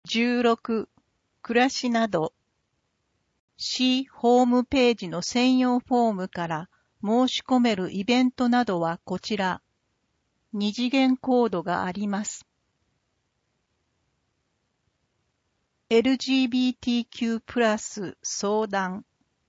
16、暮らしなど。市ホームページの専用フォームから申し込めるイベントなどはこちら。二次元コードがあります。LGBTQ+ 相談。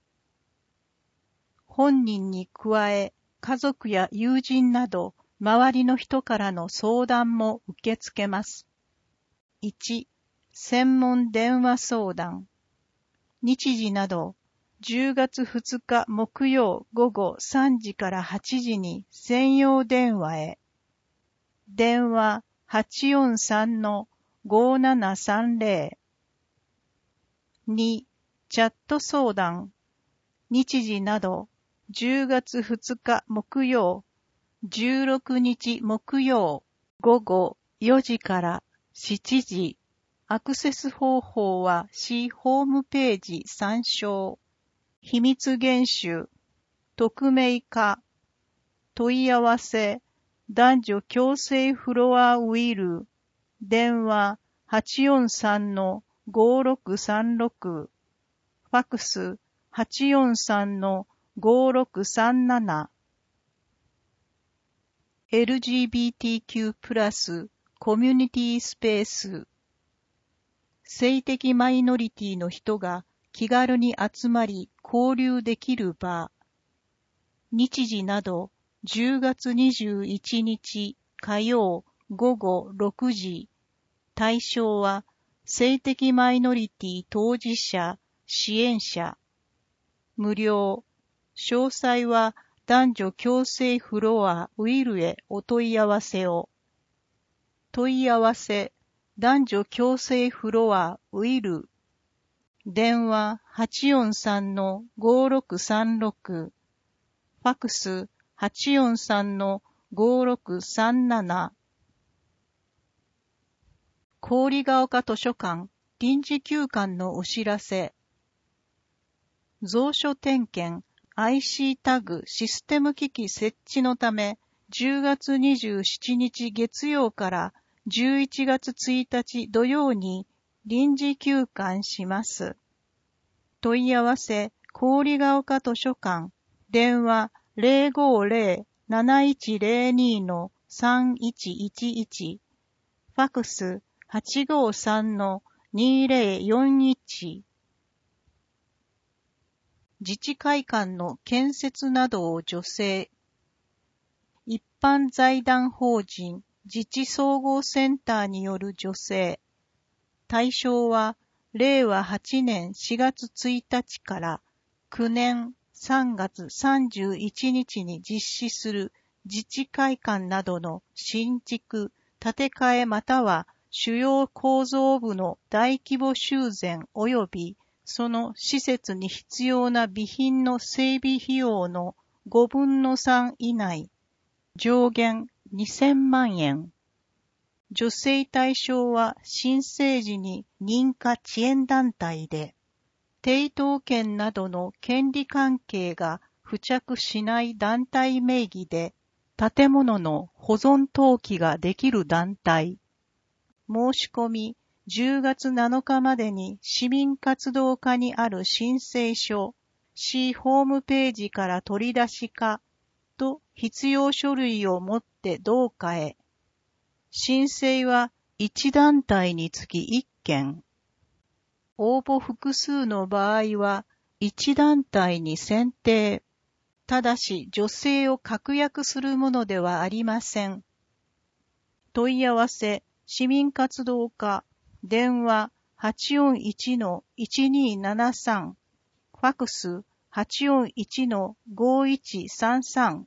本人に加え、家族や友人など、周りの人からの相談も受け付けます。1、専門電話相談。日時など、10月2日木曜午後3時から8時に専用電話へ。電話 843-5730。2、チャット相談。日時など、10月2日木曜、16日木曜、午後4時から7時。アクセス方法は市ホームページ参照。秘密厳守、匿名化、問い合わせ、男女共生フロアウィル、電話 843-5636、ファクス 843-5637。LGBTQ+ コミュニティスペース。性的マイノリティの人が気軽に集まり交流できる場。日時など10月21日火曜午後6時。対象は性的マイノリティ当事者、支援者。無料。詳細は男女共生フロアウィルへお問い合わせを。問い合わせ、男女共生フロアウィル。電話 843-5636。ファクス 843-5637。郡ヶ丘図書館臨時休館のお知らせ。蔵書点検 IC タグシステム機器設置のため10月27日月曜から11月1日土曜に臨時休館します。問い合わせ、郡ヶ丘図書館、電話 050-7102-3111、ファクス 853-2041。自治会館の建設などを助成。一般財団法人自治総合センターによる助成。対象は、令和8年4月1日から9年3月31日に実施する自治会館などの新築、建て替えまたは主要構造部の大規模修繕及びその施設に必要な備品の整備費用の5分の3以内、上限2000万円。助成対象は申請時に認可遅延団体で、抵当権などの権利関係が付着しない団体名義で、建物の保存登記ができる団体。申し込み10月7日までに市民活動課にある申請書、市ホームページから取り出しかと必要書類を持って同課へ。申請は1団体につき1件。応募複数の場合は1団体に選定。ただし助成を確約するものではありません。問い合わせ、市民活動課、電話 841-1273、ファクス 841-5133。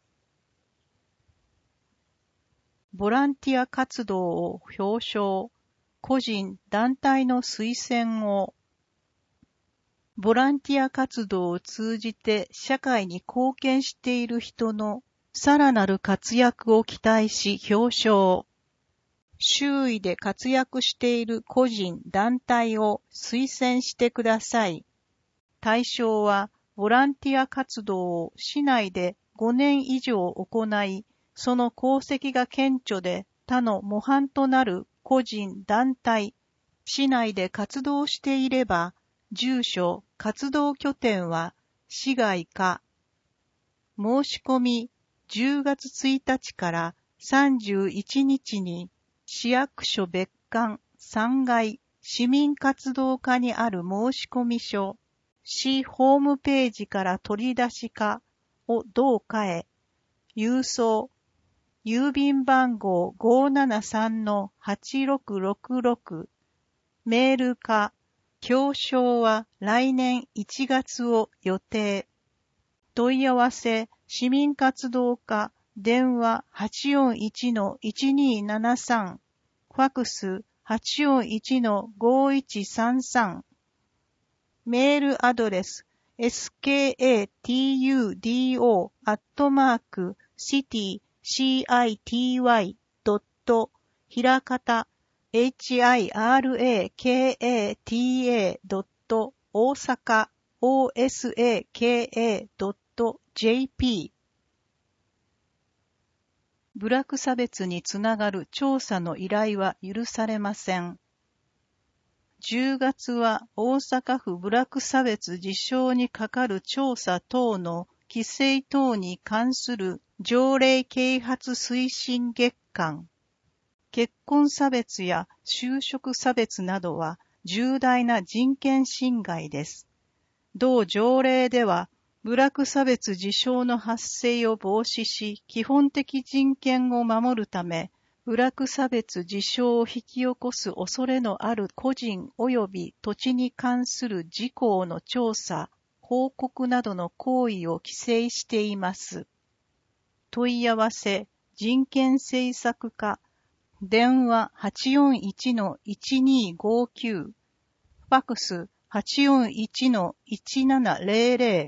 ボランティア活動を表彰、個人・団体の推薦を。ボランティア活動を通じて社会に貢献している人のさらなる活躍を期待し表彰。周囲で活躍している個人・団体を推薦してください。対象は、ボランティア活動を市内で5年以上行い、その功績が顕著で他の模範となる個人・団体、 市内で活動していれば、住所、活動拠点は市外か。申し込み10月1日から31日に市役所別館3階市民活動課にある申込書、市ホームページから取り出しかを同課へ、郵送、郵便番号 573-8666、メールか、表彰は来年1月を予定。問い合わせ、市民活動課、電話 841-1273、ファクス 841-5133、メールアドレス skatudo@city.city. ひらかた hirakata. 大阪 osaka.jp。 部落差別につながる調査の依頼は許されません。10月は大阪府部落差別自傷にかかる調査等の規制等に関する条例啓発推進月間。結婚差別や就職差別などは重大な人権侵害です。同条例では、部落差別自傷の発生を防止し、基本的人権を守るため、部落差別自傷を引き起こす恐れのある個人及び土地に関する事項の調査、報告などの行為を規制しています。問い合わせ、人権政策課、電話 841-1259、ファクス 841-1700。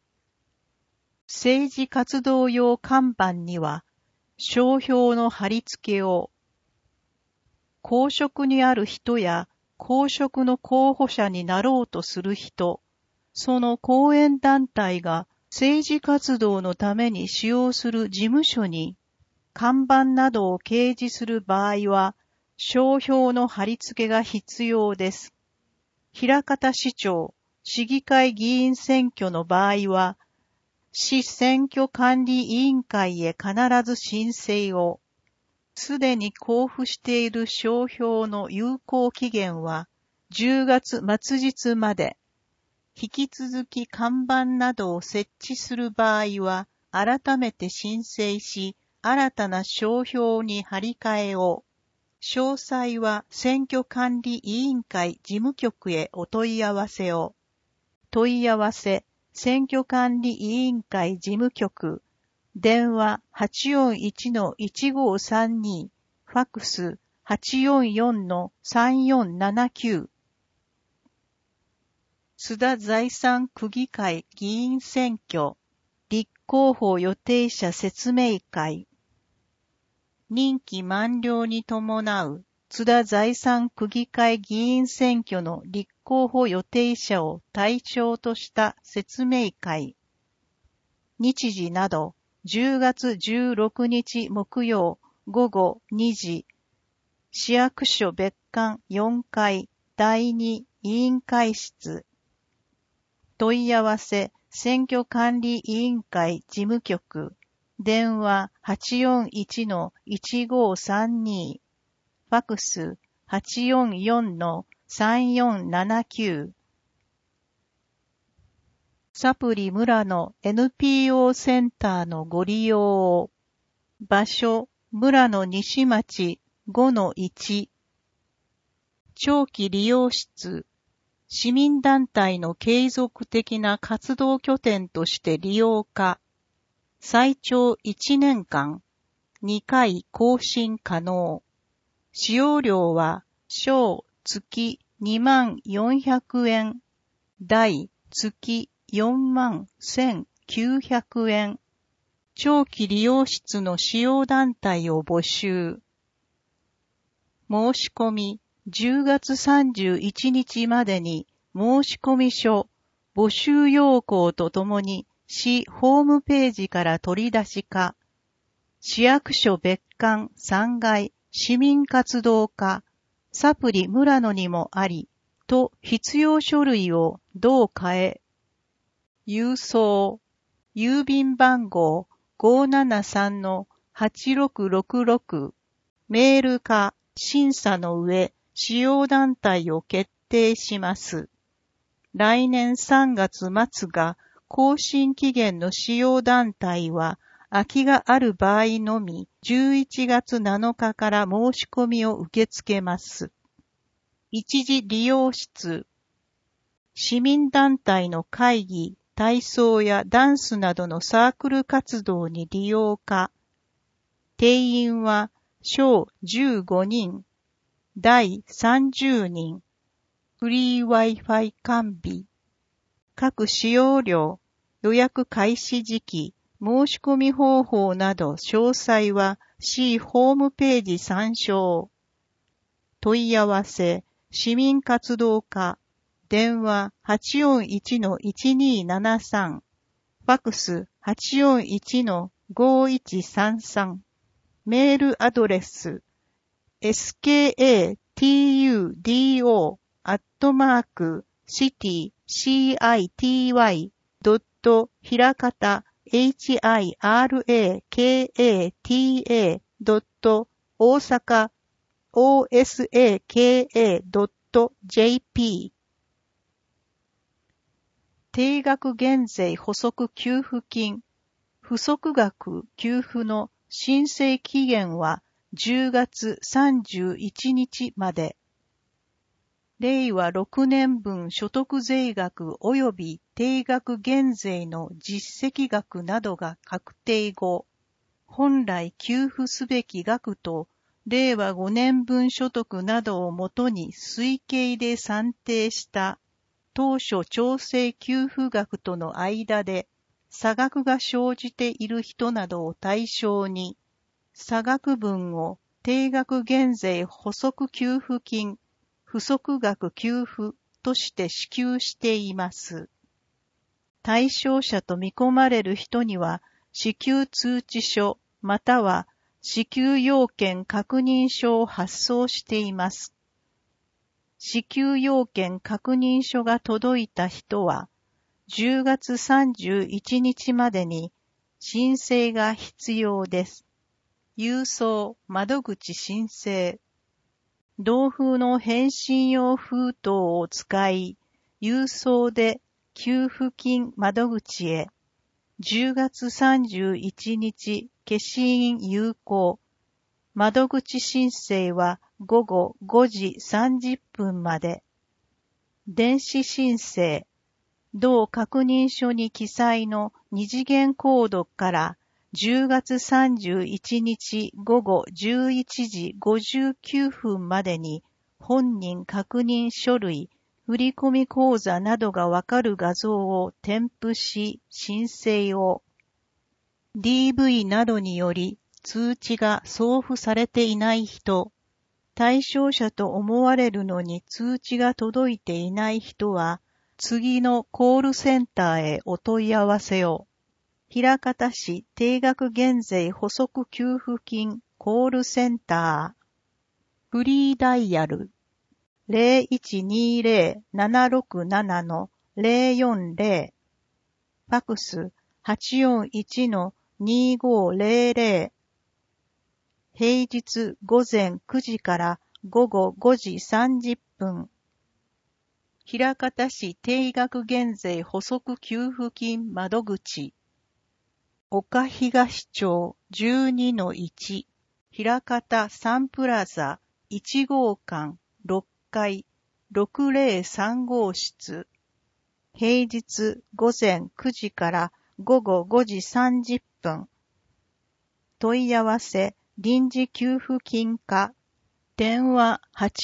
政治活動用看板には、商標の貼り付けを、公職にある人や公職の候補者になろうとする人、その後援団体が政治活動のために使用する事務所に、看板などを掲示する場合は、商標の貼り付けが必要です。枚方市長、市議会議員選挙の場合は、市選挙管理委員会へ必ず申請を。すでに交付している商標の有効期限は10月末日まで。引き続き看板などを設置する場合は、改めて申請し、新たな商標に貼り替えを。詳細は選挙管理委員会事務局へお問い合わせを。問い合わせ、選挙管理委員会事務局、電話 841-1532、ファクス 844-3479。津田財産区議会議員選挙、立候補予定者説明会。任期満了に伴う津田財産区議会議員選挙の立候補予定者を対象とした説明会。日時など10月16日木曜午後2時、市役所別館4階第2委員会室。問い合わせ選挙管理委員会事務局、電話 841-1532、ファクス 844-3479。サプリ村の NPO センターのご利用を。場所、村の西町 5-1。長期利用室、市民団体の継続的な活動拠点として利用可。最長1年間、2回更新可能。使用料は、小月2400円、大月41900円。長期利用室の使用団体を募集。申し込み、10月31日までに申込書、募集要項とともに市ホームページから取り出しか、市役所別館3階市民活動課サプリ村野にもあり、と必要書類をどう変え、郵送、郵便番号573-8666、メールか審査の上、使用団体を決定します。来年3月末が更新期限の使用団体は、空きがある場合のみ、11月7日から申し込みを受け付けます。一時利用室、市民団体の会議、体操やダンスなどのサークル活動に利用か、定員は小15人、大30人、フリー Wi-Fi 完備、各使用料、予約開始時期、申し込み方法など詳細は C ホームページ参照。問い合わせ、市民活動課、電話 841-1273、ファクス 841-5133、メールアドレス skati-city-hirakata-osaka-osaka.jp 定額減税補足給付金、不足額給付の申請期限は10月31日まで。令和6年分所得税額及び定額減税の実績額などが確定後、本来給付すべき額と令和5年分所得などをもとに推計で算定した当初調整給付額との間で差額が生じている人などを対象に、差額分を定額減税補足給付金、不足額給付として支給しています。対象者と見込まれる人には、支給通知書または支給要件確認書を発送しています。支給要件確認書が届いた人は、10月31日までに申請が必要です。郵送、窓口申請。同封の返信用封筒を使い、郵送で給付金窓口へ。10月31日、消印有効。窓口申請は午後5時30分まで。電子申請。同確認書に記載の二次元コードから10月31日午後11時59分までに本人確認書類、振込口座などがわかる画像を添付し申請を。DV などにより通知が送付されていない人、対象者と思われるのに通知が届いていない人は、次のコールセンターへお問い合わせを。枚方市定額減税補足給付金コールセンター。フリーダイヤル 0120-767-040。ファクス 841-2500。平日午前9時から午後5時30分。枚方市定額減税補足給付金窓口。岡東町 12-1。枚方サンプラザ1号館6階603号室。平日午前9時から午後5時30分。問い合わせ臨時給付金課。電話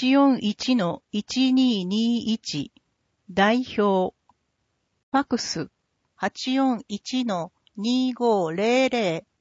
841-1221。代表。ファクス 841-2500。